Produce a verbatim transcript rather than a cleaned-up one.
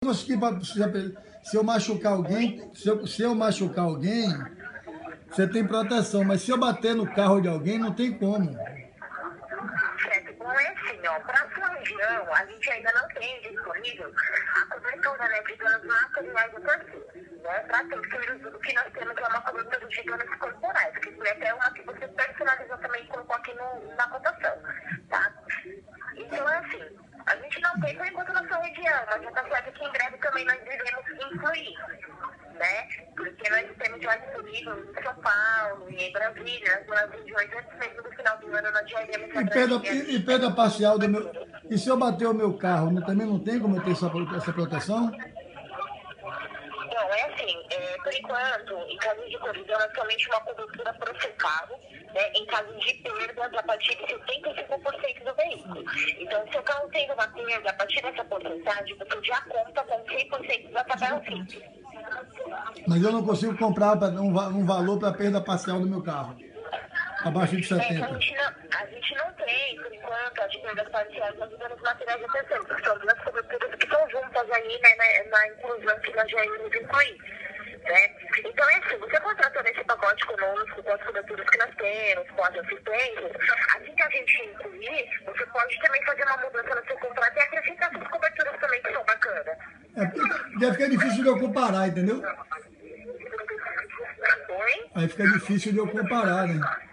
Você, se eu machucar alguém, se eu, se eu machucar alguém, você tem proteção, mas se eu bater no carro de alguém, não tem como. Certo, bom, é assim, ó, para a sua região, a gente ainda não tem disponível a cobertura, né, de danos materiais do perfil, né, para ter, o que nós temos é uma cobertura de danos corporais, que foi até uma que você personalizou também e colocou aqui no, na cotação, tá? Então, é assim, a gente não tem por enquanto na sua região, mas já tá certo que em breve também nós iremos incluir, né? Porque nós temos já disponível em São Paulo e em Brasília, nas regiões, antes mesmo do final do ano, nós já iremos E perda, e, e perda parcial do meu... E se eu bater o meu carro, não, também não tem como eu ter essa, essa proteção? Não, é assim, é, por enquanto, em caso de colisão, é somente uma cobertura para o seu carro, né, em caso de perdas a partir de setenta e cinco por cento do veículo. Então, se o carro tendo uma perda a partir dessa porcentagem, você já conta com cem por cento da tabela simples. Mas eu não consigo comprar um, um valor para perda parcial do meu carro, abaixo de setenta. É, a, gente não, a gente não tem, por enquanto, as perdas parciais das danos materiais de terceiros, que são duas coberturas que estão juntas aí, né, na, na inclusão que nós já iremos incluir. Né? Então, é assim, você contratou nesse pacote conosco, com as coberturas que nós temos, com as assistências, assim que a gente incluir, você pode também fazer uma mudança no seu contrato e acrescentar essas coberturas também que são bacanas. É, deve ficar difícil de eu comparar, entendeu? Oi? Aí fica difícil de eu comparar, né?